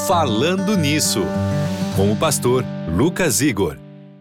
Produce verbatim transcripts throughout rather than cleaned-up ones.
Falando Nisso, com o pastor Lucas Igor.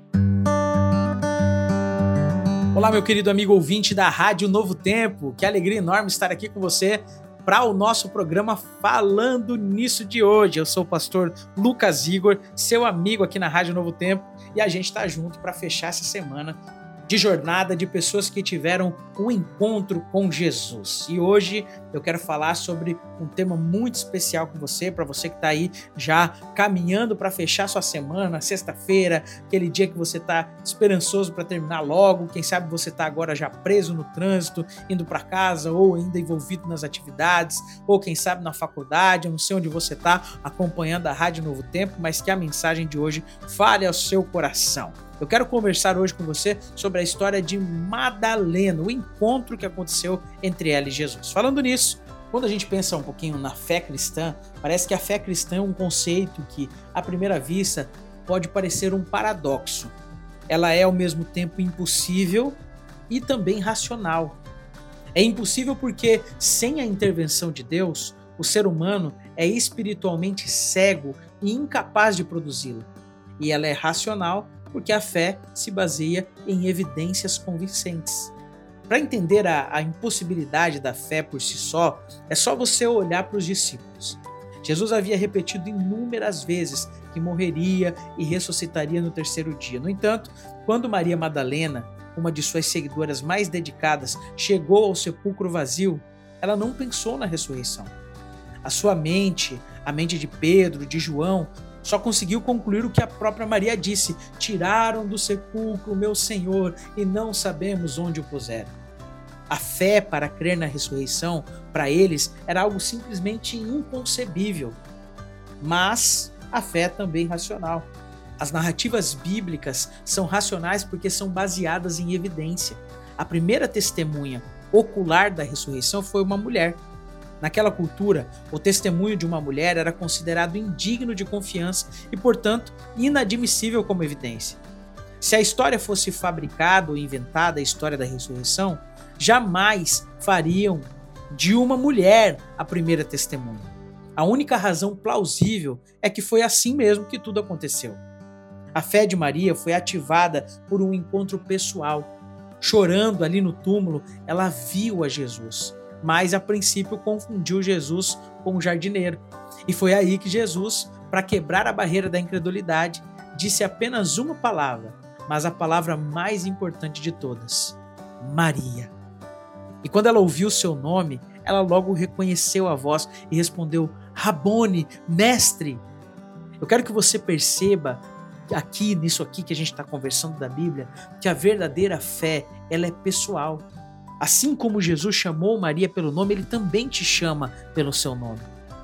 Olá, meu querido amigo ouvinte da Rádio Novo Tempo. Que alegria enorme estar aqui com você para o nosso programa Falando Nisso de hoje. Eu sou o pastor Lucas Igor, seu amigo aqui na Rádio Novo Tempo, e a gente está junto para fechar essa semana de jornada de pessoas que tiveram um encontro com Jesus. E hoje eu quero falar sobre um tema muito especial com você, para você que está aí já caminhando para fechar sua semana, sexta-feira, aquele dia que você está esperançoso para terminar logo. Quem sabe você está agora já preso no trânsito, indo para casa, ou ainda envolvido nas atividades, ou quem sabe na faculdade. Eu não sei onde você está acompanhando a Rádio Novo Tempo, mas que a mensagem de hoje fale ao seu coração. Eu quero conversar hoje com você sobre a história de Madalena, o encontro que aconteceu entre ela e Jesus. Falando nisso, quando a gente pensa um pouquinho na fé cristã, parece que a fé cristã é um conceito que, à primeira vista, pode parecer um paradoxo. Ela é, ao mesmo tempo, impossível e também racional. É impossível porque, sem a intervenção de Deus, o ser humano é espiritualmente cego e incapaz de produzi-la. E ela é racional porque a fé se baseia em evidências convincentes. Para entender a, a impossibilidade da fé por si só, é só você olhar para os discípulos. Jesus havia repetido inúmeras vezes que morreria e ressuscitaria no terceiro dia. No entanto, quando Maria Madalena, uma de suas seguidoras mais dedicadas, chegou ao sepulcro vazio, ela não pensou na ressurreição. A sua mente, a mente de Pedro, de João, só conseguiu concluir o que a própria Maria disse: tiraram do sepulcro meu Senhor e não sabemos onde o puseram. A fé para crer na ressurreição, para eles, era algo simplesmente inconcebível. Mas a fé é também racional. As narrativas bíblicas são racionais porque são baseadas em evidência. A primeira testemunha ocular da ressurreição foi uma mulher. Naquela cultura, o testemunho de uma mulher era considerado indigno de confiança e, portanto, inadmissível como evidência. Se a história fosse fabricada ou inventada, a história da ressurreição, jamais fariam de uma mulher a primeira testemunha. A única razão plausível é que foi assim mesmo que tudo aconteceu. A fé de Maria foi ativada por um encontro pessoal. Chorando ali no túmulo, ela viu a Jesus, mas a princípio confundiu Jesus com um jardineiro. E foi aí que Jesus, para quebrar a barreira da incredulidade, disse apenas uma palavra, mas a palavra mais importante de todas: Maria. E quando ela ouviu seu nome, ela logo reconheceu a voz e respondeu: Rabone, mestre. Eu quero que você perceba aqui, nisso aqui que a gente está conversando da Bíblia, que a verdadeira fé, ela é pessoal. Assim como Jesus chamou Maria pelo nome, ele também te chama pelo seu nome.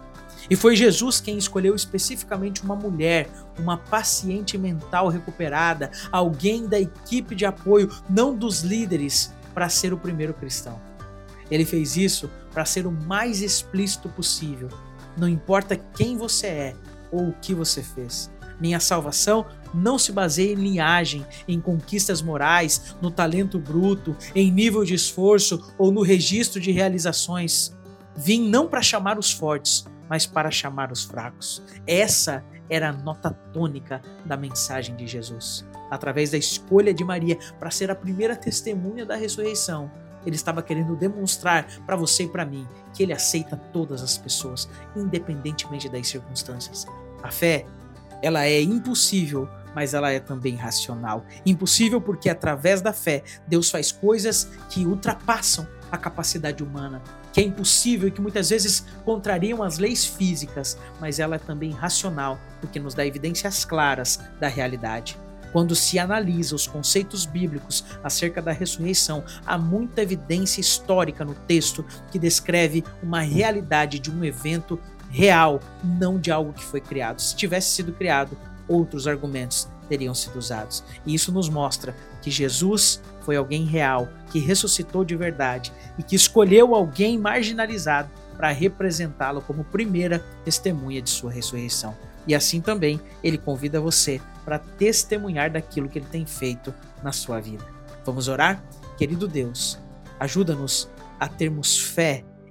E foi Jesus quem escolheu especificamente uma mulher, uma paciente mental recuperada, alguém da equipe de apoio, não dos líderes, para ser o primeiro cristão. Ele fez isso para ser o mais explícito possível. Não importa quem você é ou o que você fez. Minha salvação não se baseia em linhagem, em conquistas morais, no talento bruto, em nível de esforço ou no registro de realizações. Vim não para chamar os fortes, mas para chamar os fracos. Essa era a nota tônica da mensagem de Jesus. Através da escolha de Maria para ser a primeira testemunha da ressurreição, ele estava querendo demonstrar para você e para mim que ele aceita todas as pessoas, independentemente das circunstâncias. A fé, ela é impossível, mas ela é também racional. Impossível porque através da fé, Deus faz coisas que ultrapassam a capacidade humana, que é impossível e que muitas vezes contrariam as leis físicas, mas ela é também racional porque nos dá evidências claras da realidade. Quando se analisa os conceitos bíblicos acerca da ressurreição, há muita evidência histórica no texto que descreve uma realidade de um evento real, não de algo que foi criado. Se tivesse sido criado, outros argumentos teriam sido usados. E isso nos mostra que Jesus foi alguém real, que ressuscitou de verdade e que escolheu alguém marginalizado para representá-lo como primeira testemunha de sua ressurreição. E assim também ele convida você para testemunhar daquilo que ele tem feito na sua vida. Vamos orar? Querido Deus, ajuda-nos a termos fé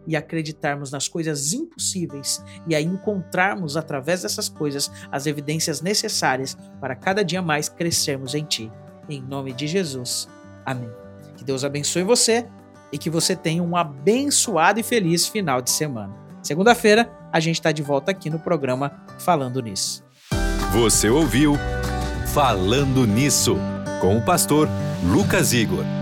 e acreditarmos nas coisas impossíveis e a encontrarmos através dessas coisas as evidências necessárias para cada dia mais crescermos em Ti. Em nome de Jesus. Amém. Que Deus abençoe você e que você tenha um abençoado e feliz final de semana. Segunda-feira, a gente está de volta aqui no programa Falando Nisso. Você ouviu Falando Nisso, com o pastor Lucas Igor.